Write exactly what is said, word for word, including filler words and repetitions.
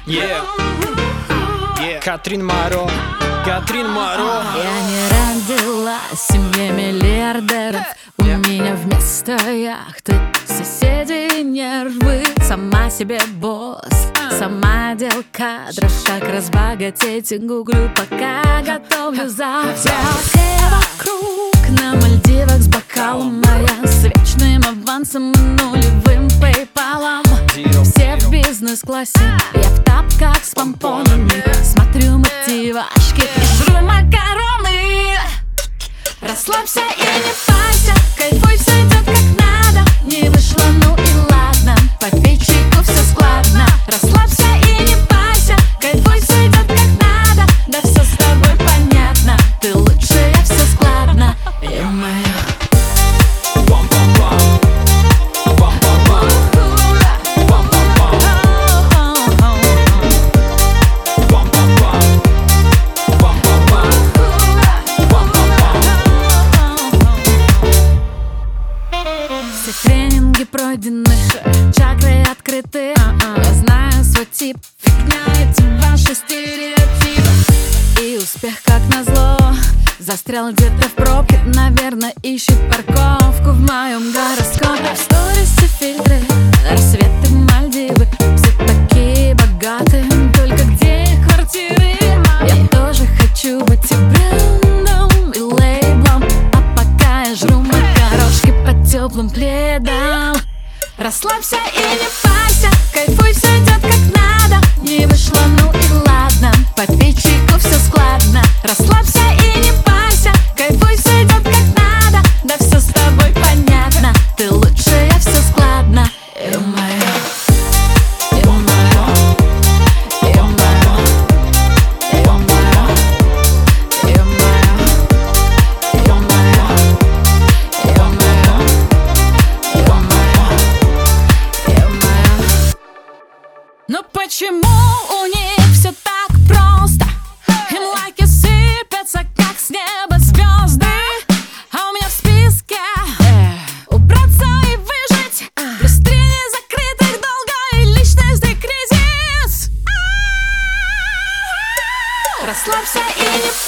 Yeah. Yeah. Катрин Моро, Катрин Моро. Я не родилась в семье миллиардеров. У меня вместо яхты соседи нервы. Сама себе босс, сама отдел кадров. Как разбогатеть гуглю, пока готовлю завтрак. Все вокруг на Мальдивах с бокалом, моя с вечным авансом и нулевым пейпалом. Все в бизнес-классе, я в тапках с помпонами. Смотрю мотивашки и жру макароны. Расслабься и не парься, кайфуй, все идет как надо. Не вышло, ну и ладно, попей чайку, все складно. Расслабься и не парься, кайфуй, все идет как надо. Да все с тобой понятно, ты лучшая, все складно. Е-мое. Все тренинги пройдены, чакры открыты. Я знаю свой тип, фигня эти ваши стереотипы. И успех как назло застрял где-то в пробке. Наверное, ищет парковку в моем гороскопе. В сторисе фильтры, рассветы Мальдивы. Все такие богатые, только где их квартиры? Я тоже хочу быть и брендом, и лейблом. А пока я жру макарошки под теплым пледом. Расслабься и не парься, кайфуй, все идет как надо. Не вышло, ну и ладно, попей чайку, все складно. Расслабься и не парься, кайфуй, все идет как надо. Да все с тобой понятно, ты лучшая, все складно. Е-мое, е-мое, е-мое, е-мое, е-мое, е-мое, е-мое. Но почему у них все так просто? Им лайки сыпятся, как с неба звезды. А у меня в списке убраться и выжить, плюс три незакрытых долга и личностный кризис. Расслабься и не